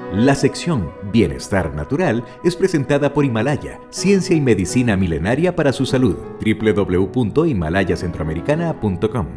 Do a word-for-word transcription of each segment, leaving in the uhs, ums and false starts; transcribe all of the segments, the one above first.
La sección Bienestar Natural es presentada por Himalaya, ciencia y medicina milenaria para su salud. doble u doble u doble u punto himalaya centroamericana punto com.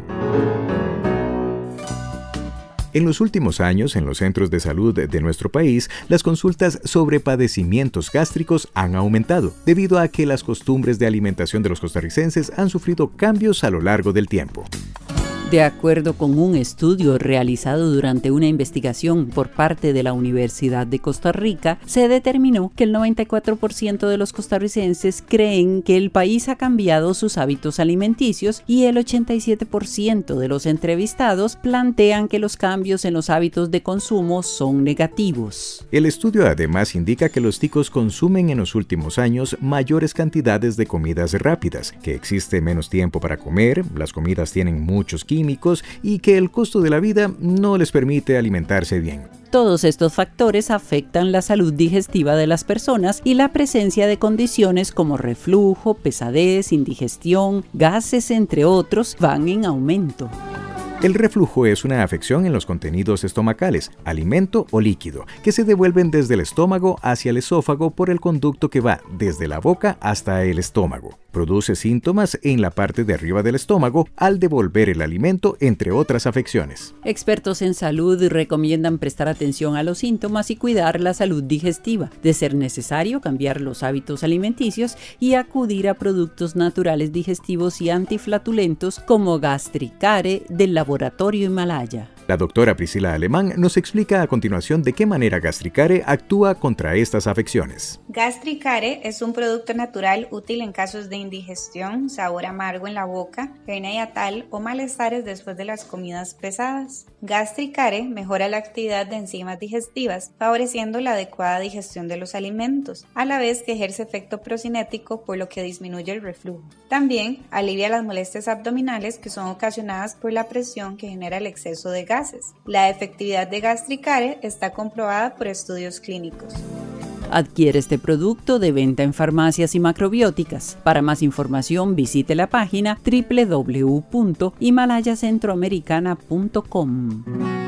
En los últimos años, en los centros de salud de nuestro país, las consultas sobre padecimientos gástricos han aumentado, debido a que las costumbres de alimentación de los costarricenses han sufrido cambios a lo largo del tiempo. De acuerdo con un estudio realizado durante una investigación por parte de la Universidad de Costa Rica, se determinó que el noventa y cuatro por ciento de los costarricenses creen que el país ha cambiado sus hábitos alimenticios y el ochenta y siete por ciento de los entrevistados plantean que los cambios en los hábitos de consumo son negativos. El estudio además indica que los ticos consumen en los últimos años mayores cantidades de comidas rápidas, que existe menos tiempo para comer, las comidas tienen muchos químicos, y que el costo de la vida no les permite alimentarse bien. Todos estos factores afectan la salud digestiva de las personas y la presencia de condiciones como reflujo, pesadez, indigestión, gases, entre otros, van en aumento. El reflujo es una afección en los contenidos estomacales, alimento o líquido, que se devuelven desde el estómago hacia el esófago por el conducto que va desde la boca hasta el estómago. Produce síntomas en la parte de arriba del estómago al devolver el alimento, entre otras afecciones. Expertos en salud recomiendan prestar atención a los síntomas y cuidar la salud digestiva. De ser necesario, cambiar los hábitos alimenticios y acudir a productos naturales digestivos y antiflatulentos como Gastricare del laboratorio Himalaya. La doctora Priscila Alemán nos explica a continuación de qué manera Gastricare actúa contra estas afecciones. Gastricare es un producto natural útil en casos de indigestión, sabor amargo en la boca, hernia hiatal o malestares después de las comidas pesadas. Gastricare mejora la actividad de enzimas digestivas, favoreciendo la adecuada digestión de los alimentos, a la vez que ejerce efecto procinético, por lo que disminuye el reflujo. También alivia las molestias abdominales que son ocasionadas por la presión que genera el exceso de gases. La efectividad de Gastricare está comprobada por estudios clínicos. Adquiere este producto de venta en farmacias y macrobióticas. Para más información visite la página doble u doble u doble u punto himalaya centroamericana punto com.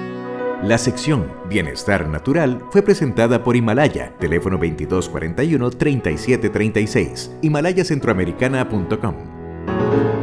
La sección Bienestar Natural fue presentada por Himalaya, teléfono veintidós cuarenta y uno, treinta y siete treinta y seis, himalaya centroamericana punto com.